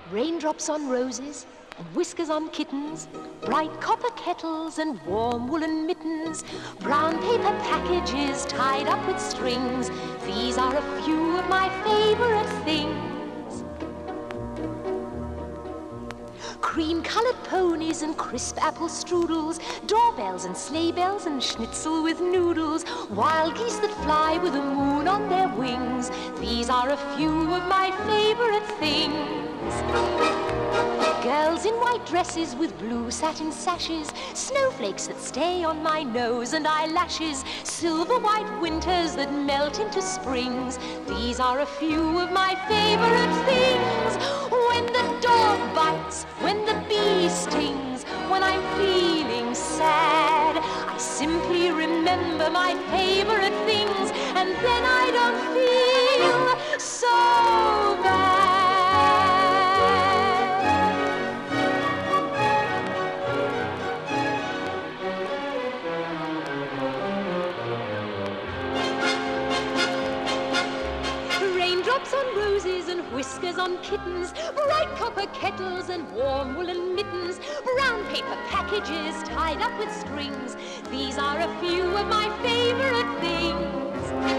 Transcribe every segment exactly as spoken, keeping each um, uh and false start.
Raindrops on roses and whiskers on kittens, bright copper kettles and warm woolen mittens, brown paper packages tied up with strings. These are a few of my favorite things. Cream-colored ponies and crisp apple strudels, doorbells and sleigh bells and schnitzel with noodles, wild geese that fly with the moon on their wings. These are a few of my favorite things. Girls in white dresses with blue satin sashes, snowflakes that stay on my nose and eyelashes, silver white winters that melt into springs. These are a few of my favorite things. When the dog bites, when the bee stings, when I'm feeling sad, I simply remember my favorite things, and then I don't feel so bad. On roses and whiskers on kittens, bright copper kettles and warm woolen mittens, brown paper packages tied up with strings. These are a few of my favorite things.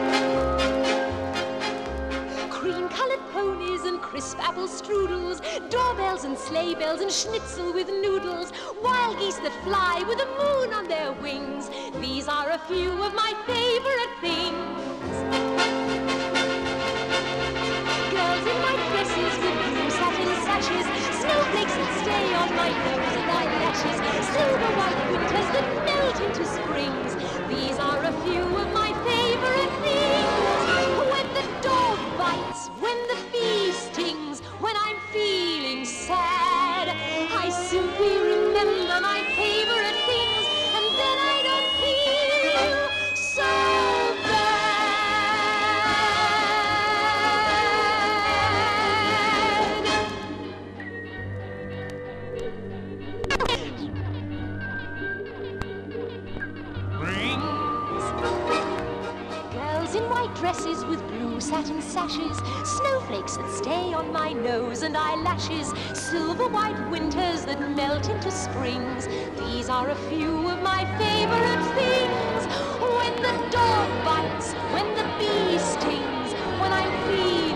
Cream-colored ponies and crisp apple strudels, doorbells and sleigh bells and schnitzel with noodles, wild geese that fly with the moon on their wings. These are a few of my favorite things. Snowflakes that stay on my nose and eyelashes, silver white winters that melt into springs. These are a few of my favorite things. When the dog bites, when the bee stings, when I'm feeling sad, I simply remember my favorite things, and then I don't feel so dresses with blue satin sashes, snowflakes that stay on my nose and eyelashes, silver white winters that melt into springs. These are a few of my favorite things. When the dog bites, when the bee stings, when I'm feeling